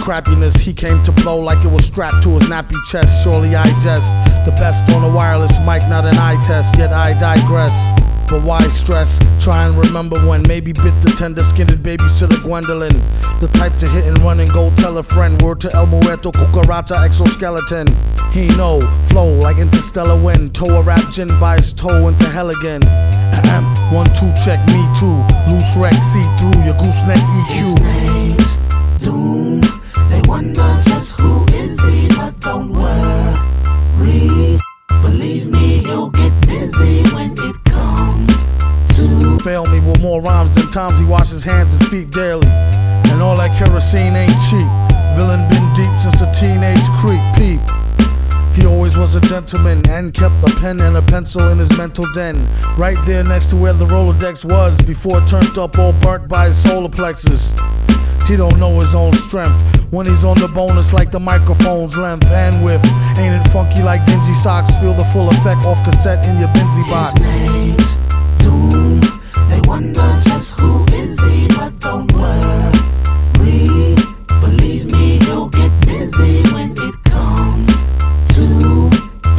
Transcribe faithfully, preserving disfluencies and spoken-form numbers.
crappiness. He came to blow like it was strapped to his nappy chest. Surely I jest, the best on a wireless mic, not an eye test. Yet I digress. But why stress? Try and remember when maybe bit the tender-skinned babysitter Gwendolyn. The type to hit and run and go tell a friend. Word to El Muerto, Cucaracha, exoskeleton. He know, flow like interstellar wind. Toe a rap gin by his toe into hell again. One, two, check, me too. Loose wreck, see through your gooseneck E Q. His name's Doom. They wonder just who is he, but don't worry. Believe me, he'll get busy when it comes to fail me with more rhymes than times he washes hands and feet daily. And all that kerosene ain't cheap. Villain been deep since a teenage creep. Peep. He always was a gentleman and kept a pen and a pencil in his mental den. Right there next to where the Rolodex was before it turned up all burnt by his solar plexus. He don't know his own strength. When he's on the bonus like the microphone's length and width. Ain't it funky like dingy socks? Feel the full effect off cassette in your Benzie box. His name